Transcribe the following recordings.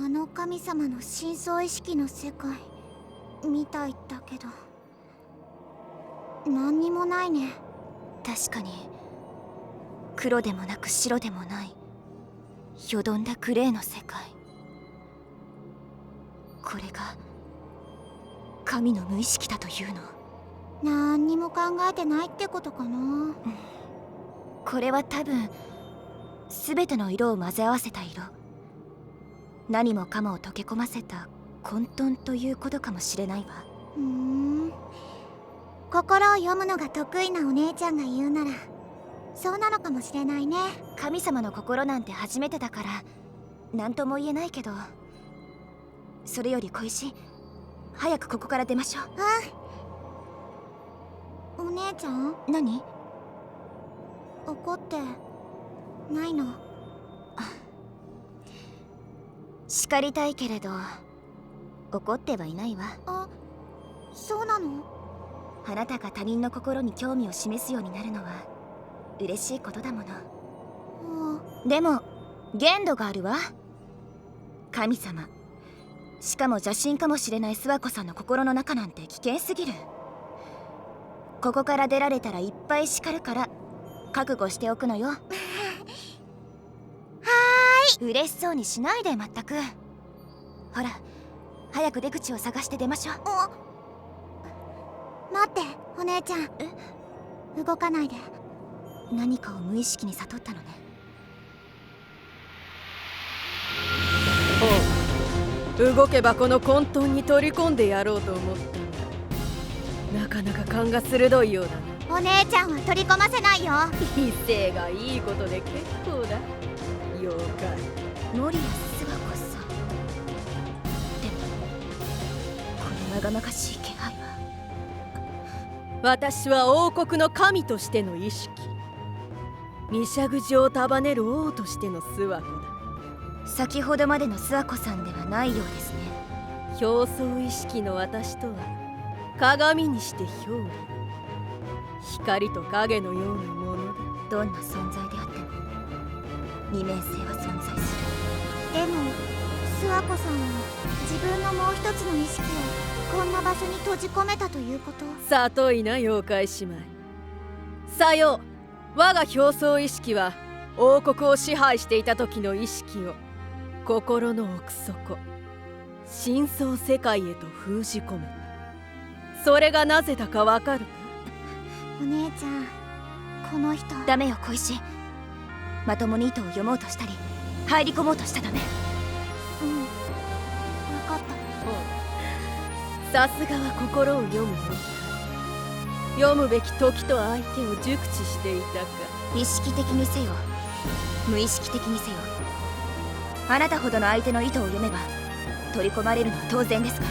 の神様の深層意識の世界みたいだけど、何にもないね。 確かに黒でもなく白でもないよどんだグレーの世界。これが神の無意識だというの？ 何にも考えてないってことかな。 これは多分全ての色を混ぜ合わせた色、何もかもを溶け込ませた混沌ということかもしれないわ。 心を読むのが得意なお姉ちゃんが言うならそうなのかもしれないね。 神様の心なんて初めてだから何とも言えないけど、それより小石、早くここから出ましょう。お姉ちゃん？ 何？ 怒ってないの？ 叱りたいけれど怒ってはいないわ。 あ、そうなの？ あなたが他人の心に興味を示すようになるのは嬉しいことだもの。でも限度があるわ。神様、しかも邪神かもしれない諏訪子さんの心の中なんて危険すぎる。ここから出られたらいっぱい叱るから覚悟しておくのよ。はーい。嬉しそうにしないでまったく。ほら早く出口を探して出ましょう。 待ってお姉ちゃん。動かないで。 何かを無意識に悟ったのね。 おう、動けばこの混沌に取り込んでやろうと思ったが、なかなか勘が鋭いようだな。 お姉ちゃんは取り込ませないよ。 威勢がいいことで結構だ。了解。 守谷諏訪子さん。でもこのまがまがしい気配は。 私は王国の神としての意識、御社口を束ねる王としての諏訪子だ。 先ほどまでの諏訪子さんではないようですね。 表層意識の私とは鏡にして表裏、光と影のようなものだ。 どんな存在であっても二面性は存在する。 でも諏訪子さんは自分のもう一つの意識をこんな場所に閉じ込めたということ？ 里いな妖怪姉妹。さよう、我が表層意識は王国を支配していた時の意識を心の奥底、深層世界へと封じ込めた。それがなぜだかわかるか？ お姉ちゃん、この人。 ダメよ小石。まともに糸を読もうとしたり入り込もうとしちゃダメ。 分かった。 さすがは心を読むよ。読むべき時と相手を熟知していたか。 意識的にせよ無意識的にせよ、あなたほどの相手の意図を読めば取り込まれるのは当然ですから。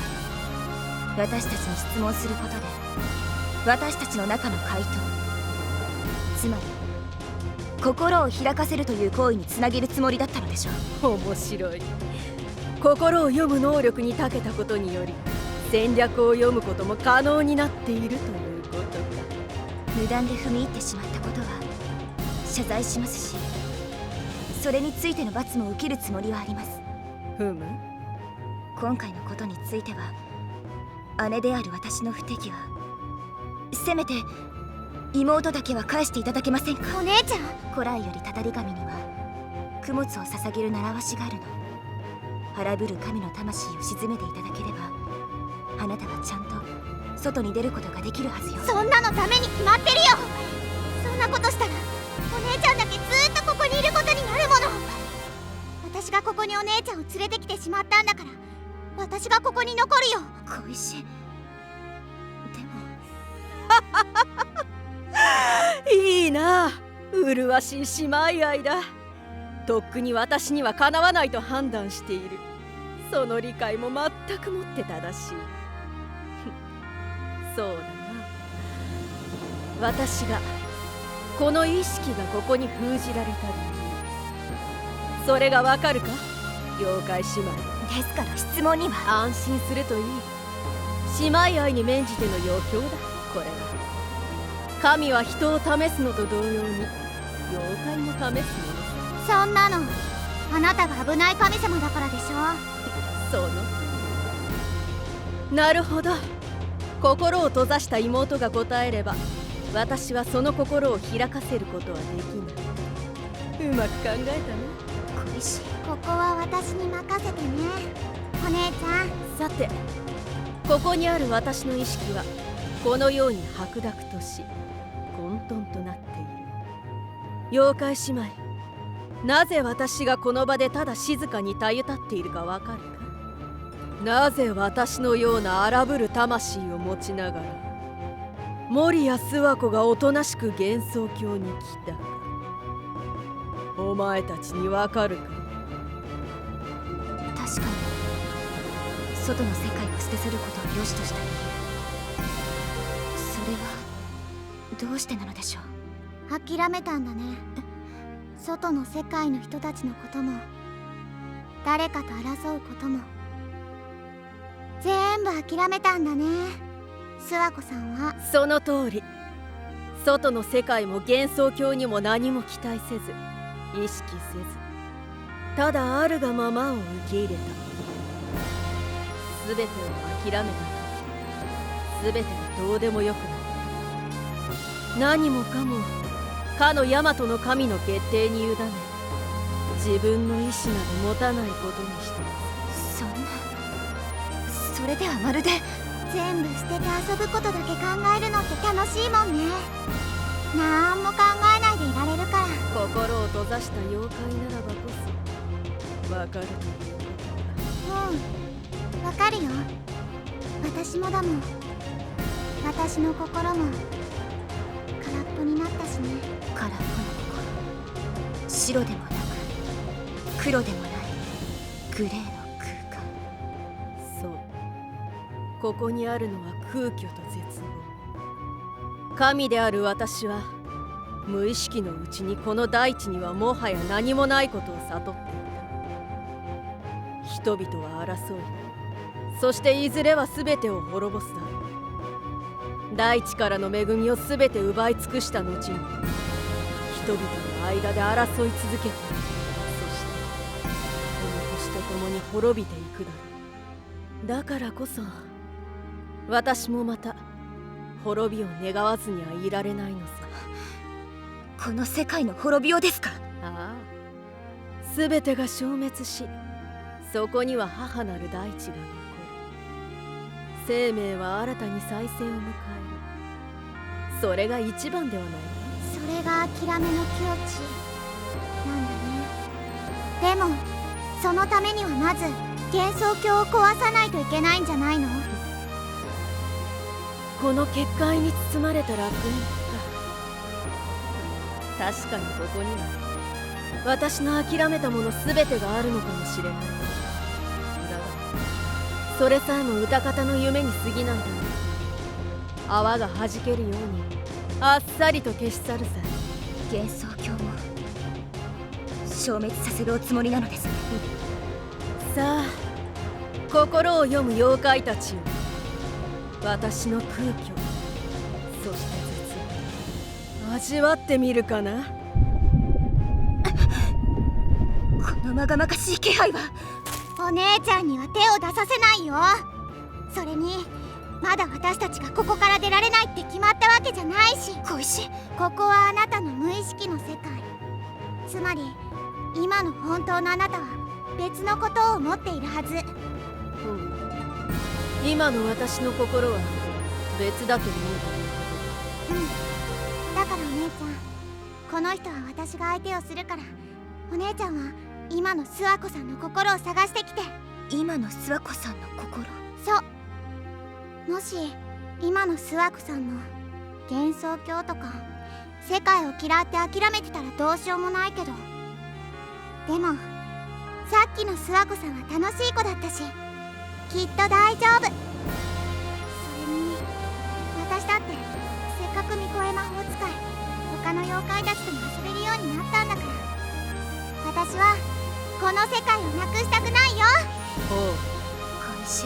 私たちに質問することで私たちの中の回答、つまり心を開かせるという行為につなげるつもりだったのでしょう。 面白い。心を読む能力に長けたことにより戦略を読むことも可能になっているということか。 無断で踏み入ってしまったことは謝罪しますし、それについての罰も受けるつもりはあります。今回のことについては姉である私の不適はせめて妹だけは返していただけませんか？ お姉ちゃん。 古来よりたたり神には供物を捧げる習わしがあるの。荒ぶる神の魂を鎮めていただければあなたはちゃんと外に出ることができるはずよ。 そんなのダメに決まってるよ。そんなことしたらお姉ちゃんだけずーっとここにいることになるもの。私がここにお姉ちゃんを連れてきてしまったんだから私がここに残るよ。 小石、でもいいな、麗しい姉妹愛だ。とっくに私にはかなわないと判断している。その理解も全くもって正しい。そうだな。私がこの意識がここに封じられた理由、それがわかるか、妖怪姉妹。 ですから質問には。 安心するといい。姉妹愛に免じての余興だ、これは。神は人を試すのと同様に妖怪も試すのです。 そんなのあなたが危ない神様だからでしょ。 なるほど。心を閉ざした妹が答えれば、私はその心を開かせることはできない。うまく考えたね。 小石。 ここは私に任せてね、お姉ちゃん。 さて、ここにある私の意識はこのように白濁とし混沌となっている。妖怪姉妹、なぜ私がこの場でただ静かにたゆたっているかわかるか？なぜ私のような荒ぶる魂を持ちながら守谷諏訪子がおとなしく幻想郷に来たか、お前たちにわかるか？ 確かに外の世界を捨て去ることを良しとした理由、それはどうしてなのでしょう。 諦めたんだね。外の世界の人たちのことも誰かと争うことも全部諦めたんだね、諏訪子さんは。 その通り。外の世界も幻想郷にも何も期待せず、意識せず、ただあるがままを受け入れた。全てを諦めた時、全てがどうでもよくなった。何もかもかの大和の神の決定に委ね、自分の意志など持たないことにして。 そんな、それではまるで。 全部捨てて遊ぶことだけ考えるのって楽しいもんね。なんも考えないでいられるから。 心を閉ざした妖怪ならばこそわかるということか。 うん、わかるよ。私もだもん。私の心も空っぽになったしね。 空っぽの心、白でもなく黒でもないグレーの空間。 そう、ここにあるのは空虚と絶望。神である私は無意識のうちにこの大地にはもはや何もないことを悟っていた。人々は争い、そしていずれは全てを滅ぼすだろう。大地からの恵みを全て奪い尽くした後に人々の間で争い続けている。そしてこの星と共に滅びていくだろう。だからこそ私もまた滅びを願わずにはいられないのさ。 この世界の滅びようですか？ ああ、全てが消滅し、そこには母なる大地が残る。生命は新たに再生を迎える。それが一番ではないか。 それが諦めの境地なんだね。でもそのためにはまず幻想郷を壊さないといけないんじゃないの？ この結界に包まれた楽園か。確かにここには私の諦めたもの全てがあるのかもしれない。だがそれさえも歌方の夢に過ぎないだろう。泡が弾けるようにあっさりと消し去るさ。 幻想郷も消滅させるおつもりなのですね。 さあ、心を読む妖怪たちよ。私の空虚、そして絶望、味わってみるかな。 このまがまかしい気配は。 お姉ちゃんには手を出させないよ。それにまだ私たちがここから出られないって決まったわけじゃないし。 小石、 ここはあなたの無意識の世界。つまり今の本当のあなたは別のことを思っているはず。 今の私の心は別だと思うということ。 だからお姉ちゃん、この人は私が相手をするから、お姉ちゃんは今の諏訪子さんの心を探してきて。 今の諏訪子さんの心。 そう。もし今の諏訪子さんも幻想郷とか世界を嫌って諦めてたらどうしようもないけど、でもさっきの諏訪子さんは楽しい子だったし、きっと大丈夫。それに私だってせっかく巫女絵魔法使い、他の妖怪たちとも遊べるようになったんだから、私はこの世界をなくしたくないよ。 おう、 小石、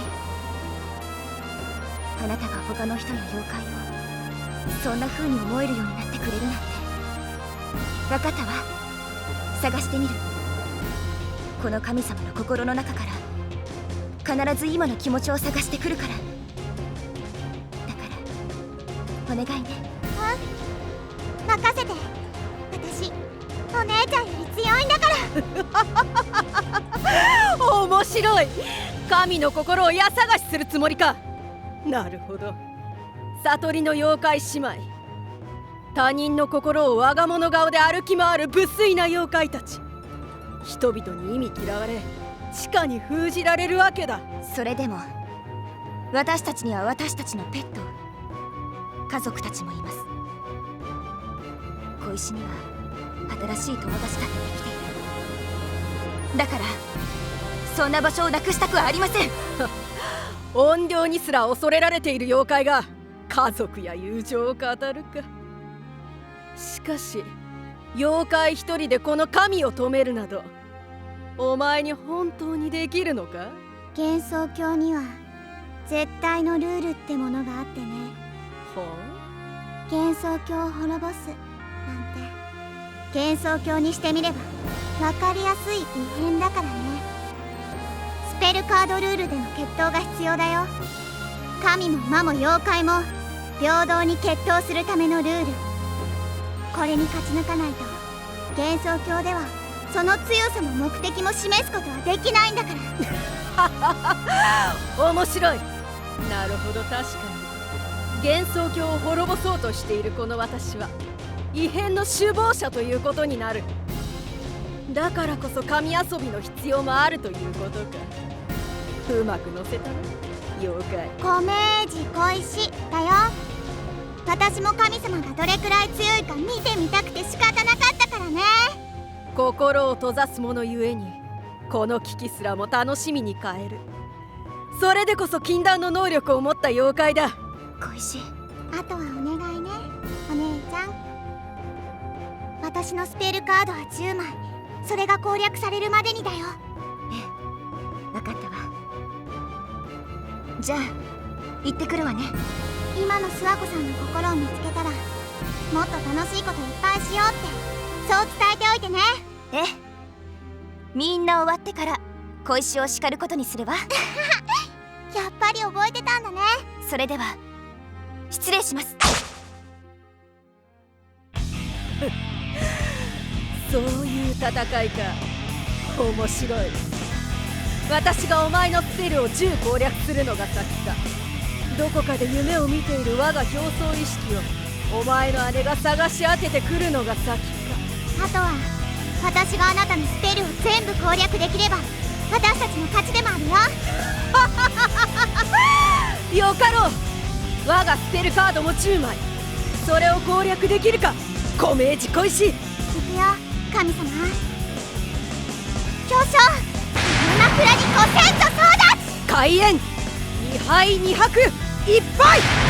あなたが他の人や妖怪をそんな風に思えるようになってくれるなんて。分かったわ。探してみる。この神様の心の中から必ず今の気持ちを探してくるから。 お願いね。 任せて。私お姉ちゃんより強いんだから面白い。神の心を家探しするつもりか。なるほど。悟りの妖怪姉妹、他人の心を我が物顔で歩き回る無粋な妖怪たち。人々に意味嫌われ、地下に封じられるわけだ。 それでも私たちには私たちのペット、家族たちもいます。小石には新しい友達だってできている。だからそんな場所をなくしたくはありません。 怨霊にすら恐れられている妖怪が家族や友情を語るか。しかし妖怪一人でこの神を止めるなど、お前に本当にできるのか？ 幻想郷には絶対のルールってものがあってね。 ほう。 幻想郷を滅ぼすなんて、幻想郷にしてみれば分かりやすい異変だからね。スペルカードルールでの決闘が必要だよ。神も魔も妖怪も平等に決闘するためのルール。これに勝ち抜かないと幻想郷ではその強さも目的も示すことはできないんだから。 面白い。なるほど、確かに幻想郷を滅ぼそうとしているこの私は異変の首謀者ということになる。だからこそ神遊びの必要もあるということか。うまく乗せたな妖怪。 コメージ小石だよ。私も神様がどれくらい強いか見てみたくて仕方なかったからね。 心を閉ざす者ゆえにこの危機すらも楽しみに変える。それでこそ禁断の能力を持った妖怪だ。 小石、 あとはお願いね、お姉ちゃん。私のスペルカードは10枚。それが攻略されるまでにだよ。 分かったわ。じゃあ行ってくるわね。 今の諏訪子さんの心を見つけたらもっと楽しいこといっぱいしようってそう伝えておいてね。 みんな終わってから小石を叱ることにするわ。 やっぱり覚えてたんだね。 それでは失礼します。 そういう戦いか。面白い。私がお前のスペルを10攻略するのが先か、どこかで夢を見ている我が表層意識をお前の姉が探し当ててくるのが先か。 あとは私があなたのスペルを全部攻略できれば私たちの勝ちでもあるよ。 よかろう。我がスペルカードも10枚。それを攻略できるか、小明寺小石。 行くよ神様。表彰沼倉にご先祖総立ち。 開演2敗2拍1敗。